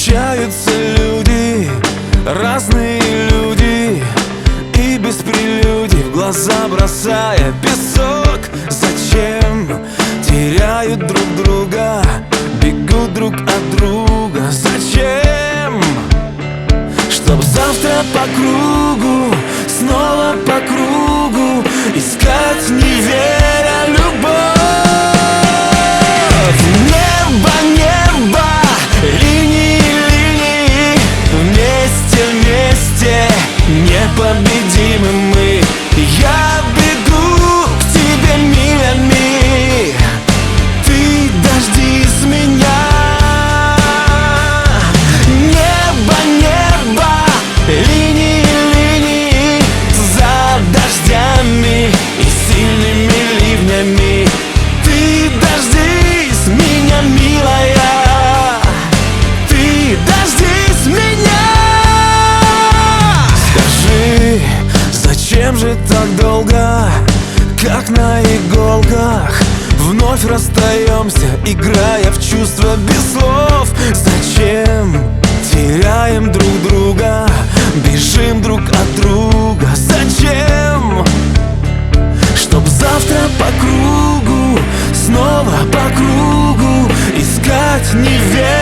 Встречаются люди, разные люди, и без прелюдий в глаза бросая песок. Зачем теряют друг друга, бегут друг от друга? Зачем? Чтоб завтра по кругу, снова по кругу искать, не веря, любовь. Небо, небо, линии, линии, вместе, вместе, непобедимы мы. Я бегу к тебе милями, ты дождись меня. Небо, небо, линии, линии, за дождями и сильными ливнями. Ты дождись меня, милая, ты дождись меня. Скажи, зачем же так долго, как на иголках, вновь расстаемся, играя в чувства без слов? Зачем теряем друг друга, бежим друг от друга? Зачем? Чтоб завтра по кругу, снова по кругу искать, не веря.